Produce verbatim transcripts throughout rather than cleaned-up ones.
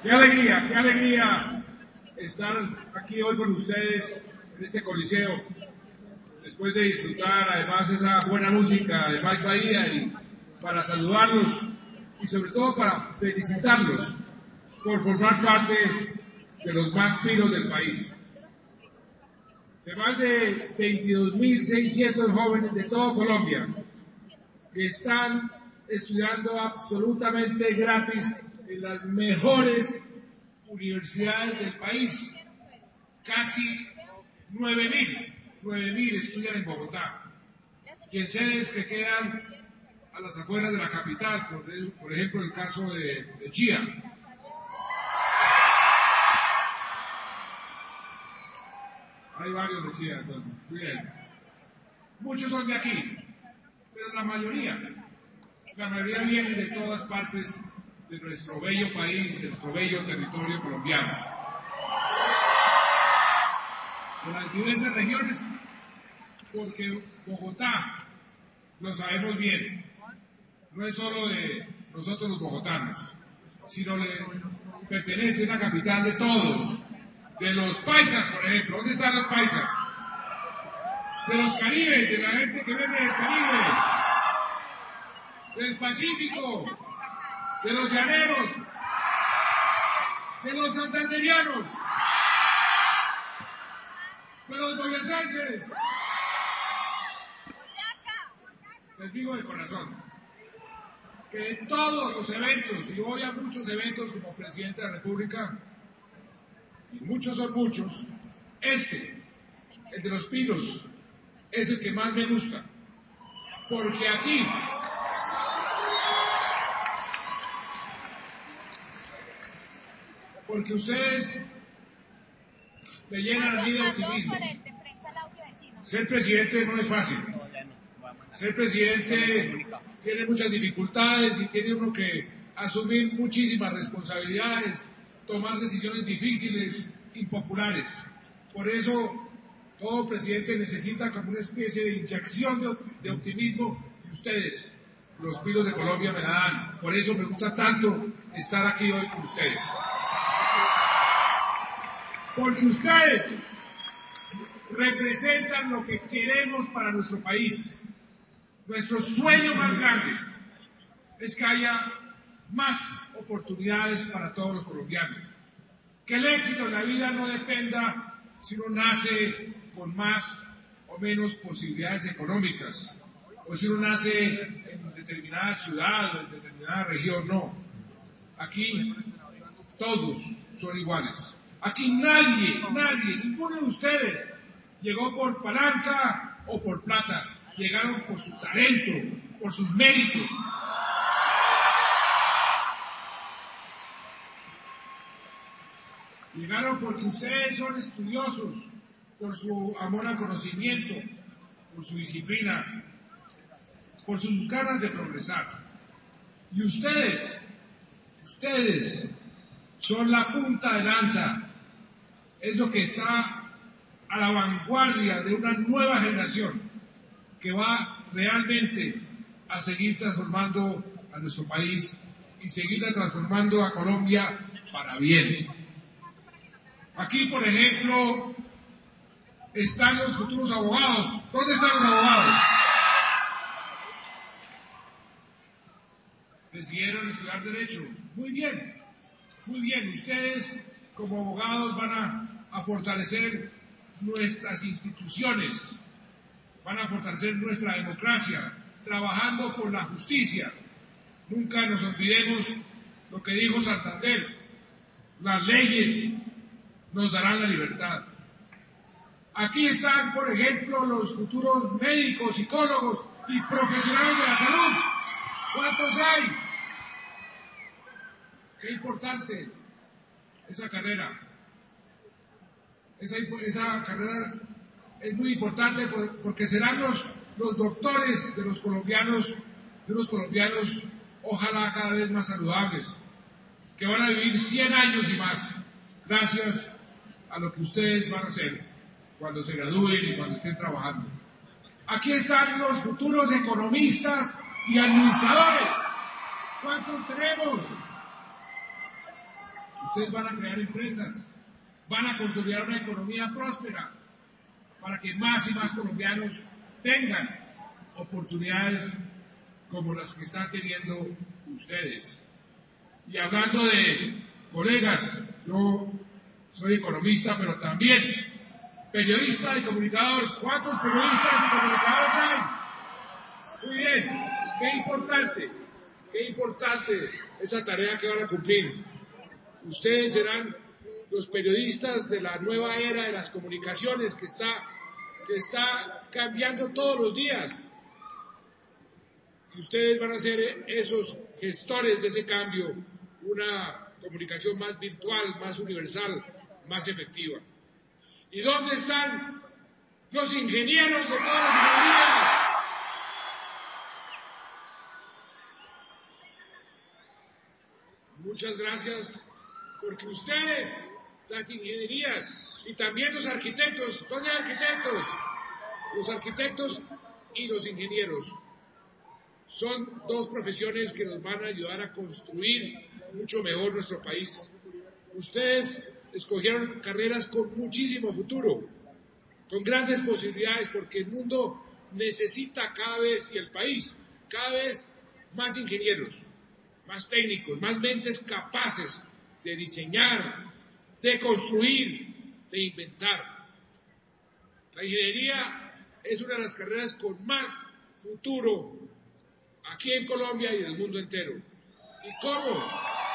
Qué alegría, qué alegría estar aquí hoy con ustedes en este coliseo, después de disfrutar además esa buena música de Mike Bahía, y para saludarlos y sobre todo para felicitarlos por formar parte de los más pilos del país. De más de veintidós mil seiscientos jóvenes de toda Colombia que están estudiando absolutamente gratis en las mejores universidades del país. Casi nueve mil estudian en Bogotá, y en sedes que quedan a las afueras de la capital, por, por ejemplo el caso de, de Chía. Hay varios de Chía, entonces, muy bien. Muchos son de aquí, pero la mayoría, la mayoría vienen de todas partes de nuestro bello país, de nuestro bello territorio colombiano, de las diversas regiones, porque Bogotá, lo sabemos bien, no es solo de nosotros los bogotanos, sino le pertenece a la capital de todos, de los paisas, por ejemplo. ¿Dónde están los paisas? De los caribes, de la gente que viene del Caribe, del Pacífico, de los llaneros, de los santanderianos, de los boyacenses. Les digo de corazón que en todos los eventos, y voy a muchos eventos como presidente de la República, y muchos son muchos, este, el de los pilos, es el que más me gusta, porque aquí porque ustedes me llenan a mí de optimismo. Ser presidente no es fácil. Ser presidente tiene muchas dificultades y tiene uno que asumir muchísimas responsabilidades, tomar decisiones difíciles, impopulares. Por eso todo presidente necesita como una especie de inyección de, de optimismo, y ustedes, los pilos de Colombia, me la dan. Por eso me gusta tanto estar aquí hoy con ustedes. Porque ustedes representan lo que queremos para nuestro país. Nuestro sueño más grande es que haya más oportunidades para todos los colombianos. Que el éxito en la vida no dependa si uno nace con más o menos posibilidades económicas, o si uno nace en determinada ciudad o en determinada región, no. Aquí todos son iguales. Aquí nadie, nadie, ninguno de ustedes llegó por palanca o por plata. Llegaron por su talento, por sus méritos. Llegaron porque ustedes son estudiosos, por su amor al conocimiento, por su disciplina, por sus ganas de progresar. Y ustedes, ustedes son la punta de lanza, es lo que está a la vanguardia de una nueva generación que va realmente a seguir transformando a nuestro país y seguir transformando a Colombia para bien. Aquí, por ejemplo, están los futuros abogados. ¿Dónde están los abogados? Decidieron estudiar Derecho. Muy bien, muy bien. Ustedes, como abogados, van a, a fortalecer nuestras instituciones, van a fortalecer nuestra democracia, trabajando por la justicia. Nunca nos olvidemos lo que dijo Santander: las leyes nos darán la libertad. Aquí están, por ejemplo, los futuros médicos, psicólogos y profesionales de la salud. ¿Cuántos hay? Qué importante esa carrera. Esa, esa carrera es muy importante porque serán los, los doctores de los colombianos, de los colombianos, ojalá cada vez más saludables, que van a vivir cien años y más, gracias a lo que ustedes van a hacer cuando se gradúen y cuando estén trabajando. Aquí están los futuros economistas y administradores. ¿Cuántos tenemos? ustedes van a crear empresas, van a consolidar una economía próspera para que más y más colombianos tengan oportunidades como las que están teniendo ustedes. Y hablando de colegas, yo soy economista, pero también periodista y comunicador. ¿Cuántos periodistas y comunicadores hay? Muy bien, qué importante, qué importante esa tarea que van a cumplir. Ustedes serán los periodistas de la nueva era de las comunicaciones que está, que está cambiando todos los días. Y ustedes van a ser esos gestores de ese cambio, una comunicación más virtual, más universal, más efectiva. ¿Y dónde están los ingenieros de todas las ingenierías? Muchas gracias, porque ustedes, las ingenierías y también los arquitectos, ¿dónde hay arquitectos? Los arquitectos y los ingenieros son dos profesiones que nos van a ayudar a construir mucho mejor nuestro país. Ustedes escogieron carreras con muchísimo futuro, con grandes posibilidades, porque el mundo necesita cada vez, y el país, cada vez más ingenieros, más técnicos, más mentes capaces de diseñar, de construir, de inventar. La ingeniería es una de las carreras con más futuro aquí en Colombia y en el mundo entero. ¿Y cómo?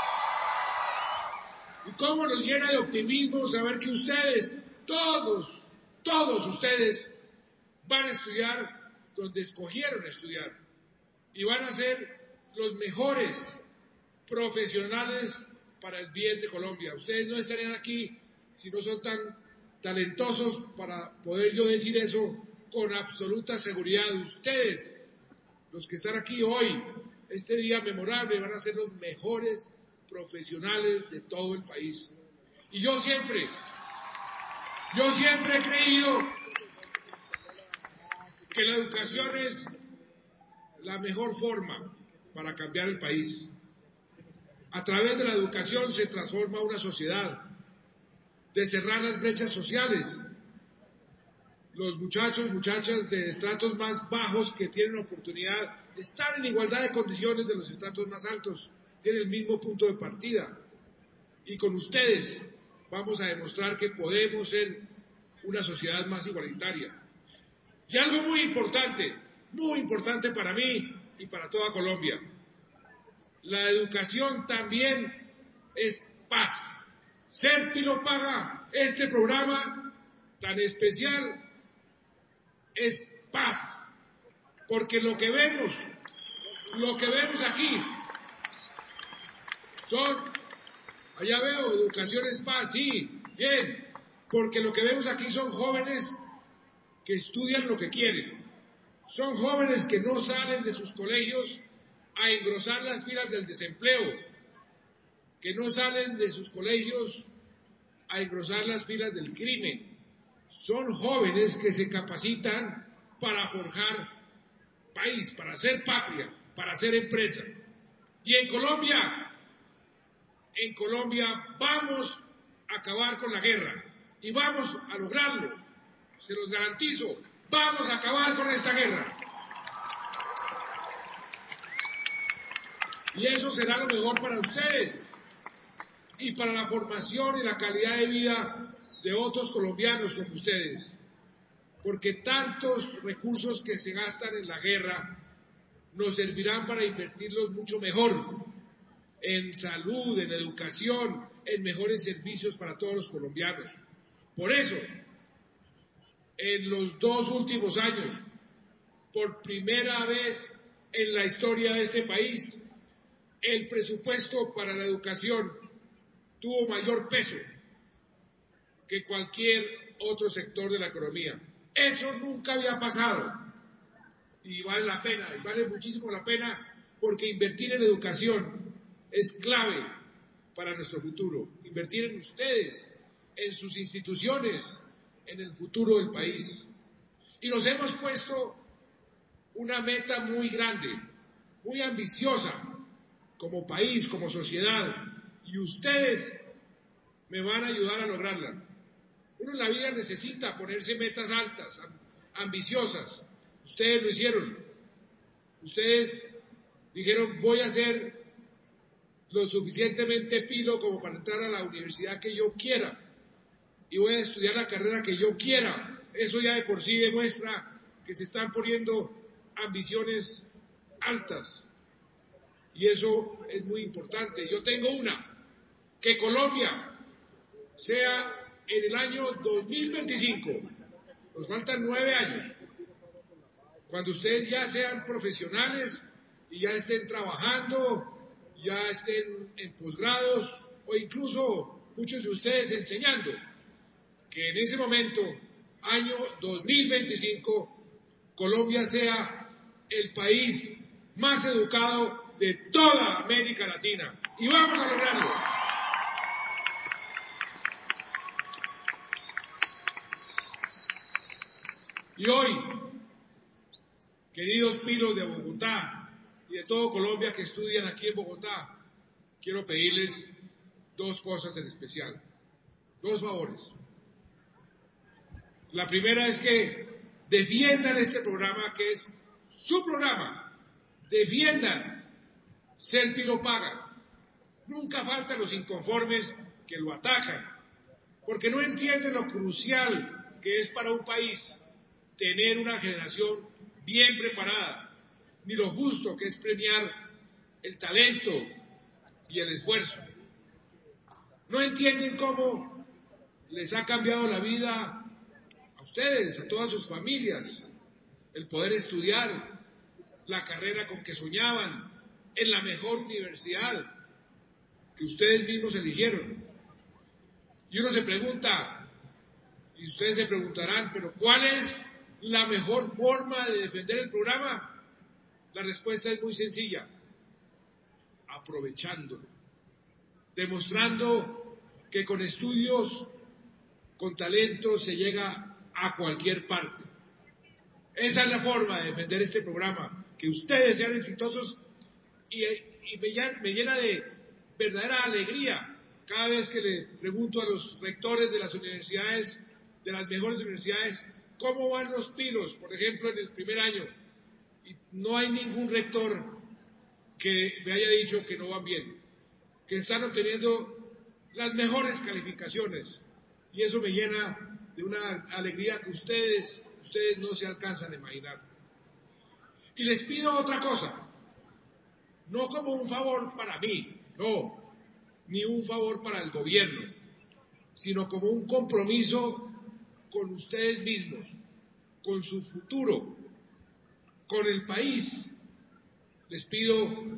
¿Y cómo nos llena de optimismo saber que ustedes, todos, todos ustedes, van a estudiar donde escogieron estudiar y van a ser los mejores profesionales para el bien de Colombia? Ustedes no estarían aquí si no son tan talentosos para poder yo decir eso con absoluta seguridad. Ustedes, los que están aquí hoy, este día memorable, van a ser los mejores profesionales de todo el país. Y yo siempre, yo siempre he creído que la educación es la mejor forma para cambiar el país. A través de la educación se transforma una sociedad, de cerrar las brechas sociales. Los muchachos y muchachas de estratos más bajos que tienen oportunidad de estar en igualdad de condiciones de los estratos más altos, tienen el mismo punto de partida. Y con ustedes vamos a demostrar que podemos ser una sociedad más igualitaria. Y algo muy importante, muy importante para mí y para toda Colombia: la educación también es paz. Serpi lo paga. Este programa tan especial es paz, porque lo que vemos, lo que vemos aquí son, allá veo, educación es paz, sí, bien, porque lo que vemos aquí son jóvenes que estudian lo que quieren, son jóvenes que no salen de sus colegios a engrosar las filas del desempleo, que no salen de sus colegios a engrosar las filas del crimen. Son jóvenes que se capacitan para forjar país, para hacer patria, para hacer empresa. Y en Colombia, en Colombia vamos a acabar con la guerra y vamos a lograrlo, se los garantizo, vamos a acabar con esta guerra. Y eso será lo mejor para ustedes y para la formación y la calidad de vida de otros colombianos como ustedes, porque tantos recursos que se gastan en la guerra nos servirán para invertirlos mucho mejor en salud, en educación, en mejores servicios para todos los colombianos. Por eso, en los dos últimos años, por primera vez en la historia de este país, el presupuesto para la educación tuvo mayor peso que cualquier otro sector de la economía. Eso nunca había pasado y vale la pena, y vale muchísimo la pena, porque invertir en educación es clave para nuestro futuro. Invertir en ustedes, en sus instituciones, en el futuro del país. Y nos hemos puesto una meta muy grande, muy ambiciosa, como país, como sociedad, y ustedes me van a ayudar a lograrla. Uno en la vida necesita ponerse metas altas, ambiciosas. Ustedes lo hicieron. Ustedes dijeron, voy a ser lo suficientemente pilo como para entrar a la universidad que yo quiera y voy a estudiar la carrera que yo quiera. Eso ya de por sí demuestra que se están poniendo ambiciones altas y eso es muy importante. Yo tengo una, que Colombia sea en el año dos mil veinticinco, nos faltan nueve años, cuando ustedes ya sean profesionales y ya estén trabajando, ya estén en posgrados o incluso muchos de ustedes enseñando, que en ese momento, año dos mil veinticinco, Colombia sea el país más educado de toda América Latina. Y vamos a lograrlo. Y hoy, queridos pilos de Bogotá y de todo Colombia que estudian aquí en Bogotá, quiero pedirles dos cosas en especial, dos favores. La primera es que defiendan este programa que es su programa, defiendan, ser pilo paga. Nunca faltan los inconformes que lo atacan, porque no entienden lo crucial que es para un país tener una generación bien preparada, ni lo justo que es premiar el talento y el esfuerzo. No entienden cómo les ha cambiado la vida a ustedes, a todas sus familias, el poder estudiar la carrera con que soñaban en la mejor universidad que ustedes mismos eligieron. Y uno se pregunta, y ustedes se preguntarán, pero ¿cuál es la mejor forma de defender el programa? La respuesta es muy sencilla, aprovechándolo, demostrando que con estudios, con talento se llega a cualquier parte. Esa es la forma de defender este programa, que ustedes sean exitosos y, y me, me llena de verdadera alegría cada vez que le pregunto a los rectores de las universidades, de las mejores universidades, cómo van los pilos, por ejemplo, en el primer año. Y no hay ningún rector que me haya dicho que no van bien, que están obteniendo las mejores calificaciones. Y eso me llena de una alegría que ustedes, ustedes no se alcanzan a imaginar. Y les pido otra cosa, no como un favor para mí, no, ni un favor para el gobierno, sino como un compromiso con ustedes mismos, con su futuro, con el país. Les pido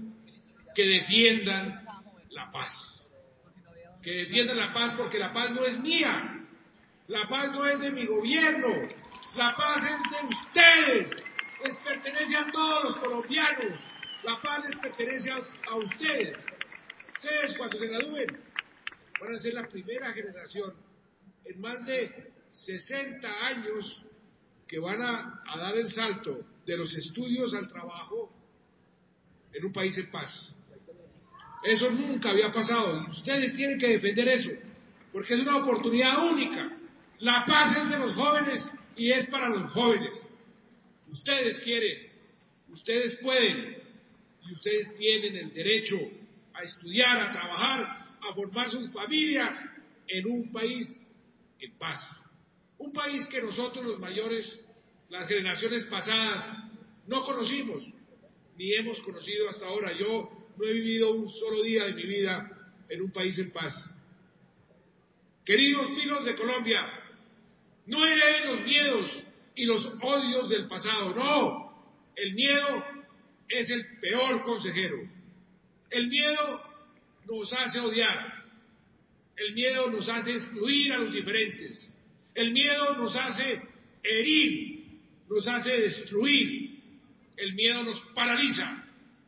que defiendan la paz, que defiendan la paz porque la paz no es mía, la paz no es de mi gobierno, la paz es de ustedes, les pertenece a todos los colombianos, la paz les pertenece a, a ustedes. Ustedes cuando se gradúen van a ser la primera generación en más de sesenta años que van a, a dar el salto de los estudios al trabajo en un país en paz. Eso nunca había pasado y ustedes tienen que defender eso, porque es una oportunidad única. La paz es de los jóvenes y es para los jóvenes. Ustedes quieren, ustedes pueden y ustedes tienen el derecho a estudiar, a trabajar, a formar sus familias en un país en paz. Un país que nosotros los mayores, las generaciones pasadas, no conocimos, ni hemos conocido hasta ahora. Yo no he vivido un solo día de mi vida en un país en paz. Queridos pilos de Colombia, no hereden los miedos y los odios del pasado, no. El miedo es el peor consejero. El miedo nos hace odiar. El miedo nos hace excluir a los diferentes. El miedo nos hace herir, nos hace destruir. El miedo nos paraliza.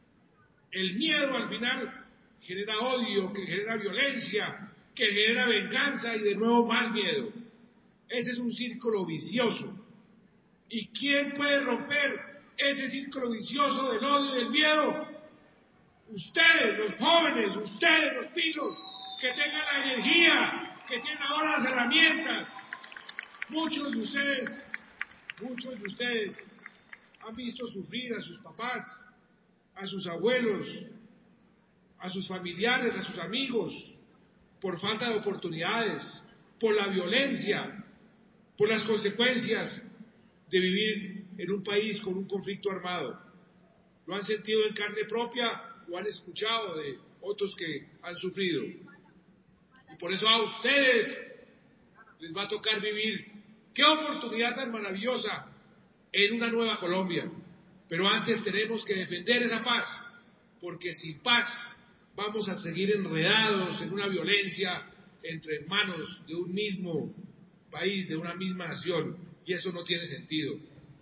El miedo al final genera odio, que genera violencia, que genera venganza y de nuevo más miedo. Ese es un círculo vicioso. ¿Y quién puede romper ese círculo vicioso del odio y del miedo? Ustedes, los jóvenes, ustedes, los pilos, que tengan la energía, que tienen ahora las herramientas. Muchos de ustedes, muchos de ustedes han visto sufrir a sus papás, a sus abuelos, a sus familiares, a sus amigos, por falta de oportunidades, por la violencia, por las consecuencias de vivir en un país con un conflicto armado. Lo han sentido en carne propia o han escuchado de otros que han sufrido. Y por eso a ustedes les va a tocar vivir qué oportunidad tan maravillosa en una nueva Colombia. Pero antes tenemos que defender esa paz, porque sin paz vamos a seguir enredados en una violencia entre hermanos de un mismo país, de una misma nación, y eso no tiene sentido.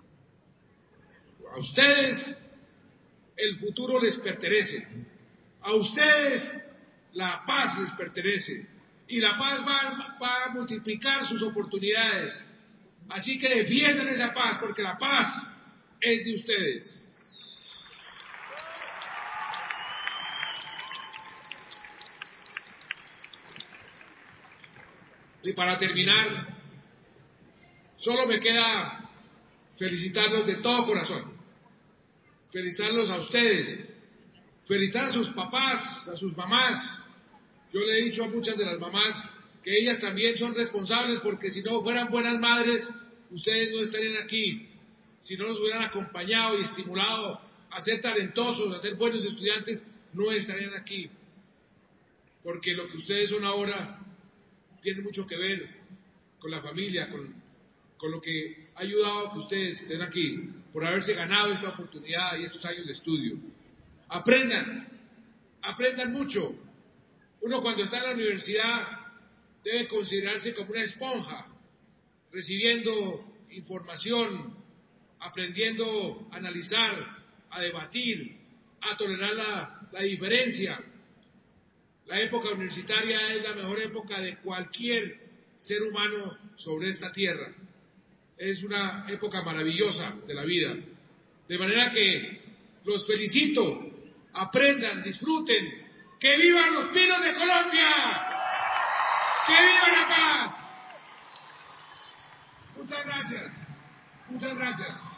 A ustedes el futuro les pertenece, a ustedes la paz les pertenece, y la paz va, va a multiplicar sus oportunidades. Así que defiendan esa paz, porque la paz es de ustedes. Y para terminar, solo me queda felicitarlos de todo corazón, felicitarlos a ustedes, felicitar a sus papás, a sus mamás. Yo le he dicho a muchas de las mamás que ellas también son responsables, porque si no fueran buenas madres, ustedes no estarían aquí. Si no nos hubieran acompañado y estimulado a ser talentosos, a ser buenos estudiantes, no estarían aquí. Porque lo que ustedes son ahora tiene mucho que ver con la familia, con, con lo que ha ayudado a que ustedes estén aquí, por haberse ganado esta oportunidad y estos años de estudio. Aprendan, aprendan mucho. Uno cuando está en la universidad debe considerarse como una esponja, recibiendo información, aprendiendo a analizar, a debatir, a tolerar la, la diferencia. La época universitaria es la mejor época de cualquier ser humano sobre esta tierra. Es una época maravillosa de la vida. De manera que los felicito, aprendan, disfruten. ¡Que vivan los Pinos de Colombia! ¡Que viva la paz! Muchas gracias. Muchas gracias.